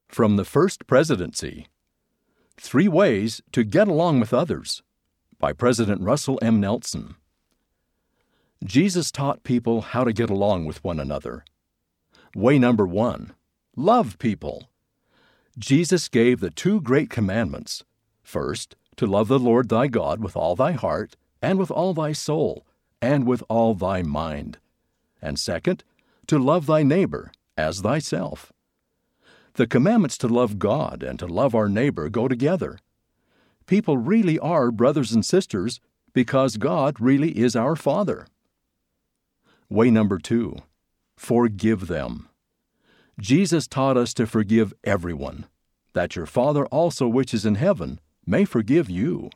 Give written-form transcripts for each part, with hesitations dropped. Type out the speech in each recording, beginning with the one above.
From the First Presidency, 3 Ways to Get Along with Others by President Russell M. Nelson. Jesus taught people how to get along with one another. Way number 1, love people. Jesus gave the 2 great commandments. First, to love the Lord thy God with all thy heart, and with all thy soul, and with all thy mind. And second, to love thy neighbor as thyself. The commandments to love God and to love our neighbor go together. People really are brothers and sisters because God really is our Father. Way number 2, forgive them. Jesus taught us to forgive everyone, that your Father also which is in heaven may forgive you.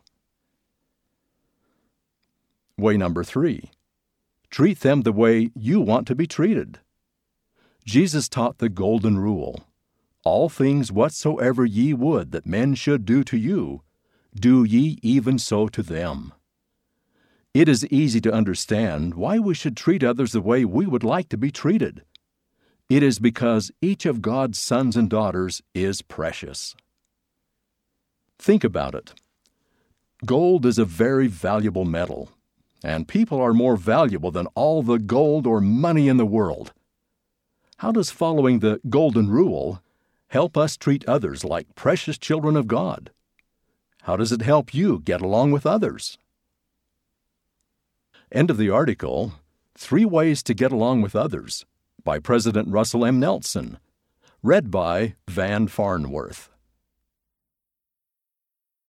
Way number 3, treat them the way you want to be treated. Jesus taught the golden rule. All things whatsoever ye would that men should do to you, do ye even so to them. It is easy to understand why we should treat others the way we would like to be treated. It is because each of God's sons and daughters is precious. Think about it. Gold is a very valuable metal, and people are more valuable than all the gold or money in the world. How does following the golden rule help us treat others like precious children of God? How does it help you get along with others? End of the article, 3 Ways to Get Along with Others by President Russell M. Nelson. Read by Van Farnworth.